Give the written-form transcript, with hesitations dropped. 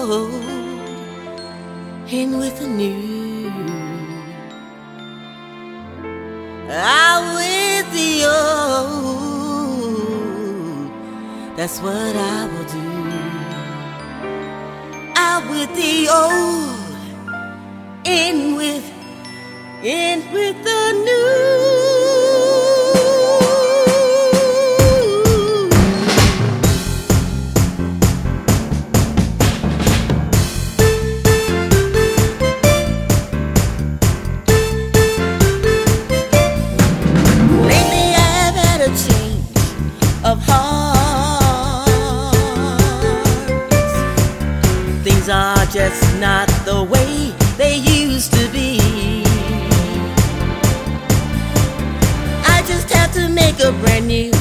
old, in with the new. Out with the old, that's what I will do. Out with the old, in with the new. Of hearts, things are just not the way they used to be. I just have to make a brand new